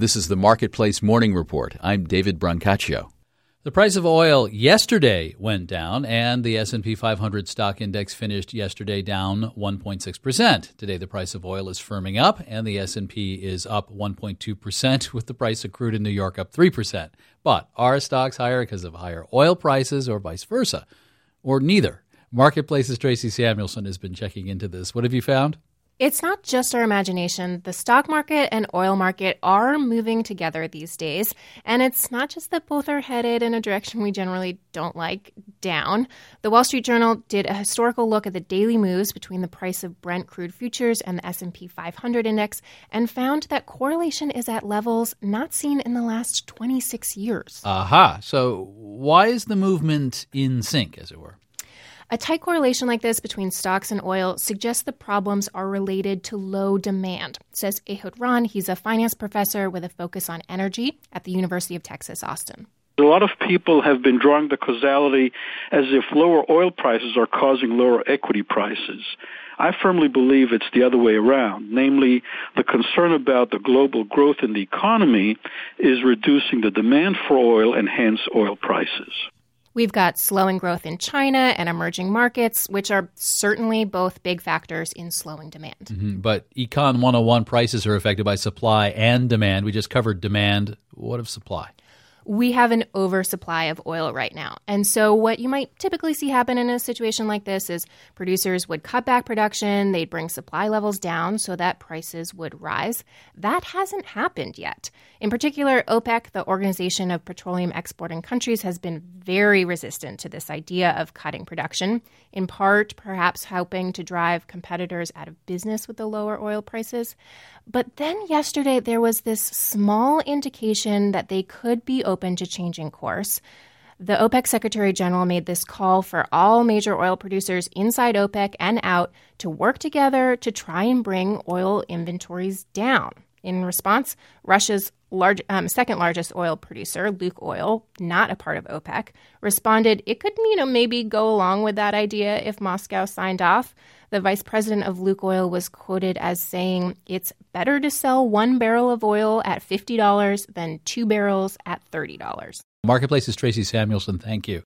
This is the Marketplace Morning Report. I'm David Brancaccio. The price of oil yesterday went down, and the S&P 500 stock index finished yesterday down 1.6%. Today, the price of oil is firming up, and the S&P is up 1.2%, with the price of crude in New York up 3%. But are stocks higher because of higher oil prices or vice versa? Or neither? Marketplace's Tracy Samuelson has been checking into this. What have you found? It's not just our imagination. The stock market and oil market are moving together these days. And it's not just that both are headed in a direction we generally don't like, down. The Wall Street Journal did a historical look at the daily moves between the price of Brent crude futures and the S&P 500 index and found that correlation is at levels not seen in the last 26 years. Aha. So why is the movement in sync, as it were? A tight correlation like this between stocks and oil suggests the problems are related to low demand, says Ehud Ron. He's a finance professor with a focus on energy at the University of Texas, Austin. A lot of people have been drawing the causality as if lower oil prices are causing lower equity prices. I firmly believe it's the other way around, namely the concern about the global growth in the economy is reducing the demand for oil and hence oil prices. We've got slowing growth in China and emerging markets, which are certainly both big factors in slowing demand. But Econ 101 prices are affected by supply and demand. We just covered demand. What of supply? We have an oversupply of oil right now. And so what you might typically see happen in a situation like this is producers would cut back production, they'd bring supply levels down so that prices would rise. That hasn't happened yet. In particular, OPEC, the Organization of Petroleum Exporting Countries, has been very resistant to this idea of cutting production, in part perhaps helping to drive competitors out of business with the lower oil prices. But then yesterday there was this small indication that they could be open to changing course. The OPEC Secretary General made this call for all major oil producers inside OPEC and out to work together to try and bring oil inventories down. In response, Russia's second largest oil producer, Lukoil, not a part of OPEC, responded it could, maybe go along with that idea if Moscow signed off. The vice president of Lukoil was quoted as saying it's better to sell 1 barrel of oil at $50 than 2 barrels at $30. Marketplace's Tracy Samuelson, thank you.